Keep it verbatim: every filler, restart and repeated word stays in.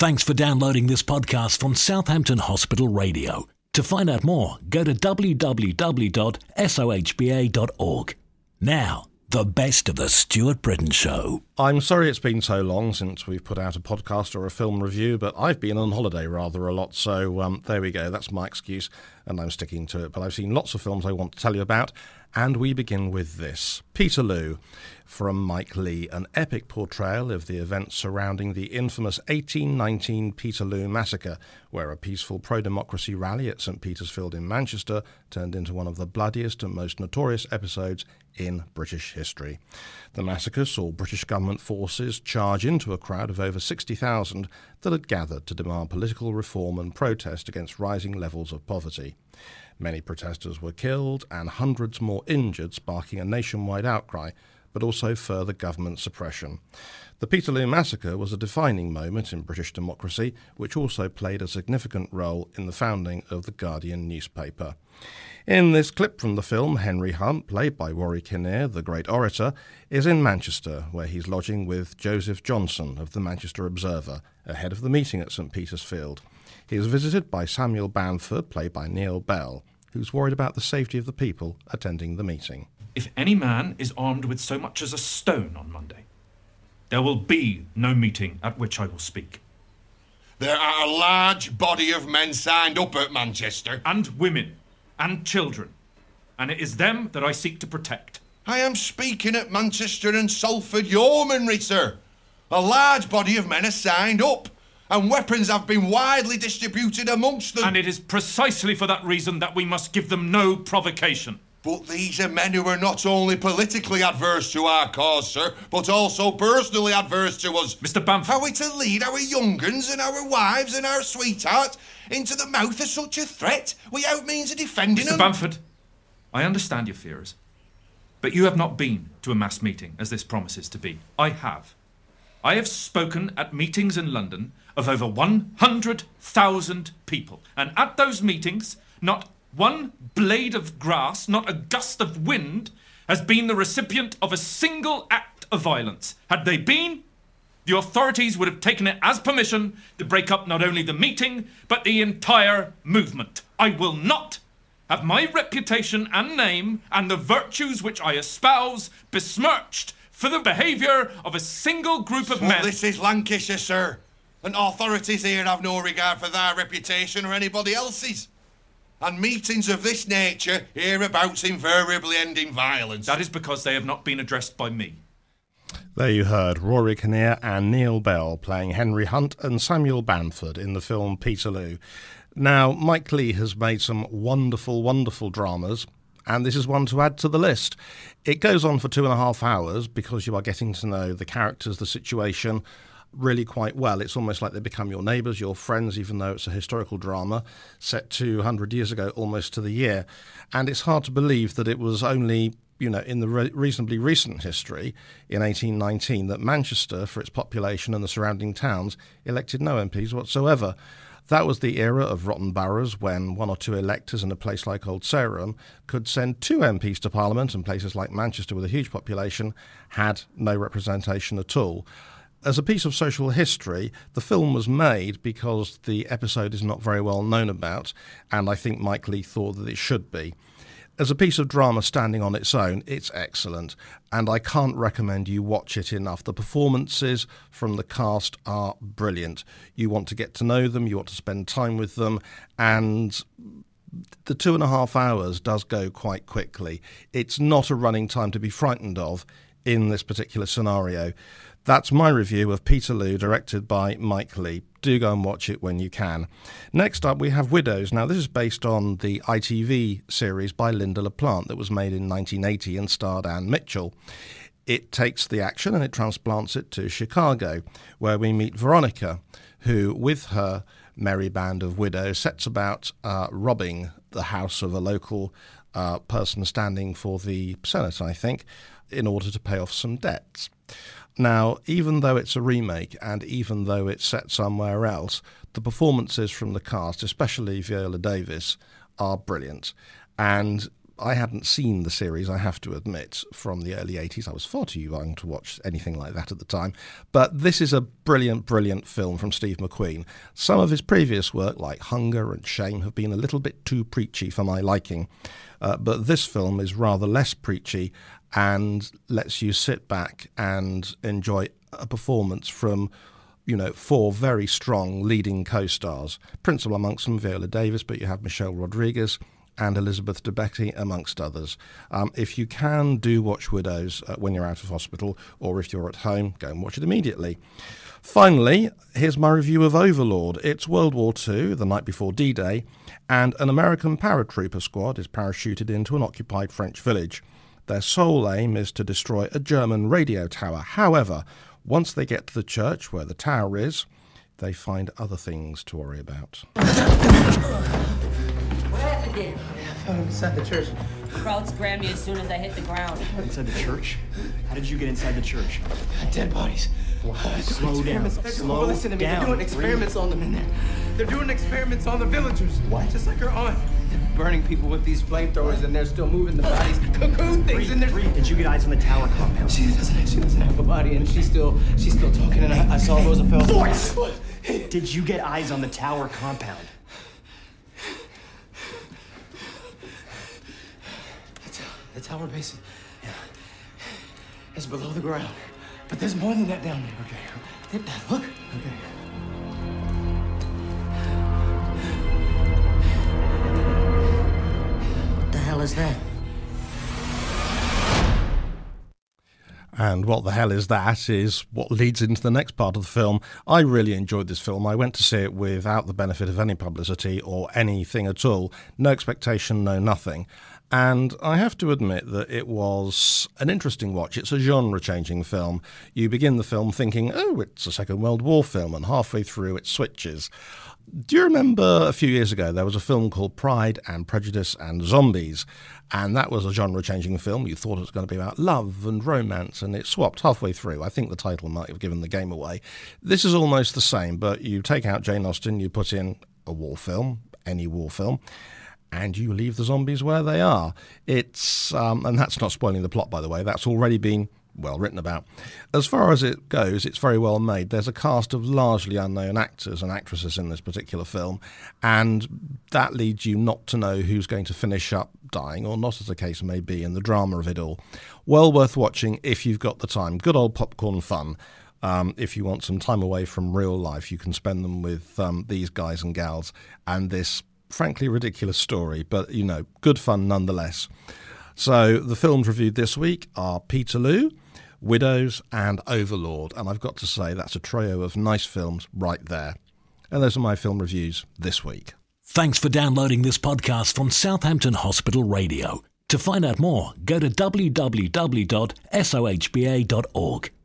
Thanks for downloading this podcast from Southampton Hospital Radio. To find out more, go to w w w dot sohba dot org. Now, the best of the Stuart Britton Show. I'm sorry it's been so long since we've put out a podcast or a film review, but I've been on holiday rather a lot, so um, there we go. That's my excuse, and I'm sticking to it. But I've seen lots of films I want to tell you about, and we begin with this. Peterloo, from Mike Leigh, an epic portrayal of the events surrounding the infamous eighteen nineteen Peterloo massacre, where a peaceful pro-democracy rally at St Peter's Field in Manchester turned into one of the bloodiest and most notorious episodes in British history. The massacre saw British government forces charge into a crowd of over sixty thousand that had gathered to demand political reform and protest against rising levels of poverty. Many protesters were killed and hundreds more injured, sparking a nationwide outcry, but also further government suppression. The Peterloo massacre was a defining moment in British democracy, which also played a significant role in the founding of the Guardian newspaper. In this clip from the film, Henry Hunt, played by Rory Kinnear, the great orator, is in Manchester, where he's lodging with Joseph Johnson of the Manchester Observer, ahead of the meeting at St Peter's Field. He is visited by Samuel Bamford, played by Neil Bell, who's worried about the safety of the people attending the meeting. If any man is armed with so much as a stone on Monday, there will be no meeting at which I will speak. There are a large body of men signed up at Manchester. And women, and children, and it is them that I seek to protect. I am speaking at Manchester and Salford Yeomanry, sir. A large body of men are signed up, and weapons have been widely distributed amongst them. And it is precisely for that reason that we must give them no provocation. But these are men who are not only politically adverse to our cause, sir, but also personally adverse to us. Mister Bamford. Are we to lead our young uns and our wives and our sweethearts into the mouth of such a threat without means of defending Mister them? Mister Bamford, I understand your fears, but you have not been to a mass meeting, as this promises to be. I have. I have spoken at meetings in London of over one hundred thousand people, and at those meetings, not one blade of grass, not a gust of wind, has been the recipient of a single act of violence. Had they been, the authorities would have taken it as permission to break up not only the meeting, but the entire movement. I will not have my reputation and name and the virtues which I espouse besmirched for the behaviour of a single group of but men. This is Lancashire, sir, and authorities here have no regard for their reputation or anybody else's. And meetings of this nature hereabouts invariably end in violence. That is because they have not been addressed by me. There you heard Rory Kinnear and Neil Bell playing Henry Hunt and Samuel Bamford in the film Peterloo. Now, Mike Leigh has made some wonderful, wonderful dramas, and this is one to add to the list. It goes on for two and a half hours because you are getting to know the characters, the situation, really quite well. It's almost like they become your neighbours, your friends, even though it's a historical drama set two hundred years ago, almost to the year. And it's hard to believe that it was only, you know, in the re- reasonably recent history, in eighteen nineteen, that Manchester, for its population and the surrounding towns, elected no M Ps whatsoever. That was the era of rotten boroughs when one or two electors in a place like Old Sarum could send two M Ps to Parliament, and places like Manchester with a huge population had no representation at all. As a piece of social history, the film was made because the episode is not very well known about, and I think Mike Leigh thought that it should be. As a piece of drama standing on its own, it's excellent, and I can't recommend you watch it enough. The performances from the cast are brilliant. You want to get to know them, you want to spend time with them, and the two and a half hours does go quite quickly. It's not a running time to be frightened of in this particular scenario. That's my review of Peterloo, directed by Mike Leigh. Do go and watch it when you can. Next up, we have Widows. Now, this is based on the I T V series by Linda LaPlante that was made in nineteen eighty and starred Anne Mitchell. It takes the action and it transplants it to Chicago, where we meet Veronica, who, with her merry band of widows, sets about uh, robbing the house of a local uh, person standing for the Senate, I think, in order to pay off some debts. Now, even though it's a remake and even though it's set somewhere else, the performances from the cast, especially Viola Davis, are brilliant. And I hadn't seen the series, I have to admit, from the early eighties. I was far too young to watch anything like that at the time. But this is a brilliant, brilliant film from Steve McQueen. Some of his previous work, like Hunger and Shame, have been a little bit too preachy for my liking. Uh, but this film is rather less preachy and lets you sit back and enjoy a performance from, you know, four very strong leading co-stars. Principal amongst them, Viola Davis, but you have Michelle Rodriguez and Elizabeth Debicki, amongst others. Um, if you can, do watch Widows uh, when you're out of hospital, or if you're at home, go and watch it immediately. Finally, here's my review of Overlord. It's World War Two, the night before D-Day, and an American paratrooper squad is parachuted into an occupied French village. Their sole aim is to destroy a German radio tower. However, once they get to the church where the tower is, they find other things to worry about. What happened there? I found him inside the church. The crowd grabbed me as soon as I hit the ground. Inside the church? How did you get inside the church? Dead bodies. Wow. Slow down. Slow Listen to me. down. They're doing experiments Breathe. on them in there. They're doing experiments on the villagers. What? Just like her aunt. They're burning people with these flamethrowers, and they're still moving the bodies. Cocoon things, Breathe, and there's. breathe. Did you get eyes on the tower compound? She doesn't. She doesn't have a body, and she's still. She's still talking. And I, I saw Roosevelt. Voice. Did you get eyes on the tower compound? The tower base yeah, is below the ground. But there's more than that down there, okay? Look, okay. What the hell is that? And what the hell is that is what leads into the next part of the film. I really enjoyed this film. I went to see it without the benefit of any publicity or anything at all. No expectation, no nothing. And I have to admit that it was an interesting watch. It's a genre-changing film. You begin the film thinking, oh, it's a Second World War film, and halfway through it switches. Do you remember a few years ago there was a film called Pride and Prejudice and Zombies? And that was a genre-changing film. You thought it was going to be about love and romance, and it swapped halfway through. I think the title might have given the game away. This is almost the same, but you take out Jane Austen, you put in a war film, any war film, and you leave the zombies where they are. It's um, and that's not spoiling the plot, by the way. That's already been well written about. As far as it goes, it's very well made. There's a cast of largely unknown actors and actresses in this particular film, and that leads you not to know who's going to finish up dying or not, as the case may be, in the drama of it all. Well worth watching if you've got the time. Good old popcorn fun. Um, if you want some time away from real life, you can spend them with um, these guys and gals and this frankly ridiculous story, but, you know, good fun nonetheless. So the films reviewed this week are Peterloo, Widows and Overlord, and I've got to say that's a trio of nice films right there. And those are my film reviews this week. Thanks for downloading this podcast from Southampton Hospital Radio. To find out more, go to w w w dot s o h b a dot org.